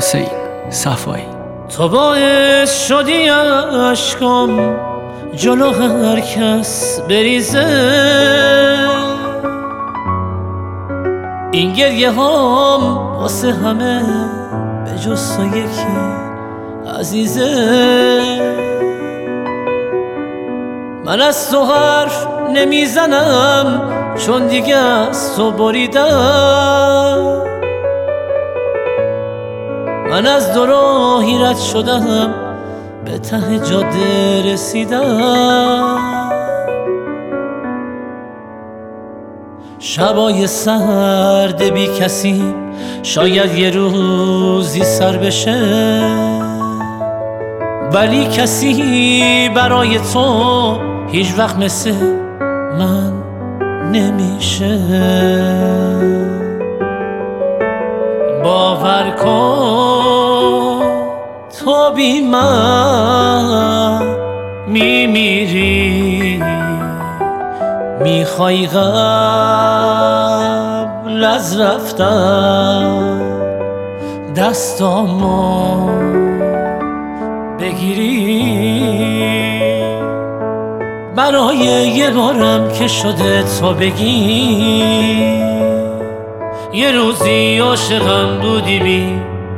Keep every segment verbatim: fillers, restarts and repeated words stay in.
حسین صفایی. تو باعث شدی عشقم جلو هر کس بریزه، این گریه هام واسه همه به جز تو یکی عزیزه. من از تو حرف نمیزنم چون دیگه از تو بریدم، من از دو راهی رد شدم به ته جاده رسیدم. شبای سرد بی کسی شاید یه روزی سر بشه، ولی کسی برای تو هیچ وقت مثل من نمیشه. باور کن تو بی من میمیری، میخوای قبل از رفتن دستامو بگیری، برای یه بارم که شده تو بگی یه روزی عاشقم بودی بی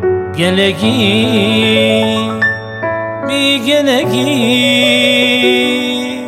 گلگی بی گلگی.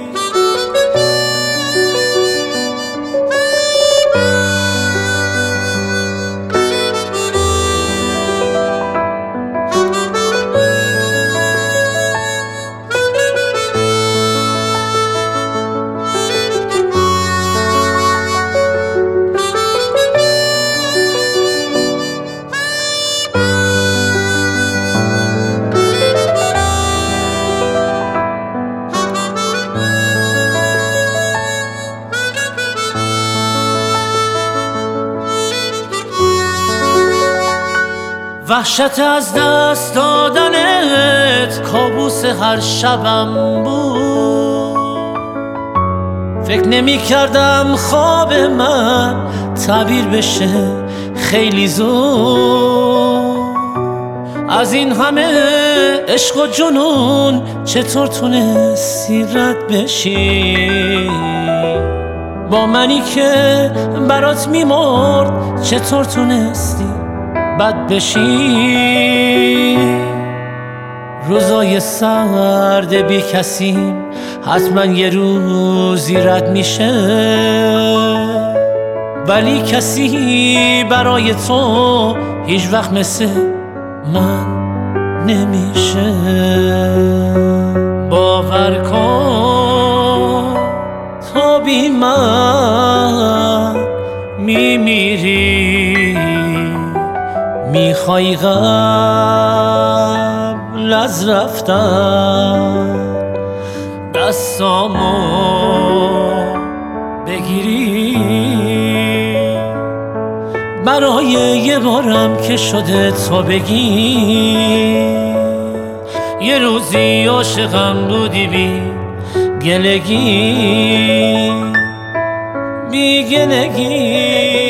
وحشت از دست دادنت کابوس هر شبم بود، فکر نمی کردم خواب من تعبیر بشه خیلی زود. از این همه عشق و جنون چطور تونستی رد بشی؟ با منی که برات میمرد چطور تونستی بد بشی؟ روزای سرد بی کسی حتما یه روزی رد میشه، ولی کسی برای تو هیچ وقت مثل من نمیشه. باور کن تو بی من میمیری، میخوای قبل از رفتن دستامو بگیری، برای یه بارم که شده تو بگی یه روزی عاشقم بودی بی گلگی بی گلگی.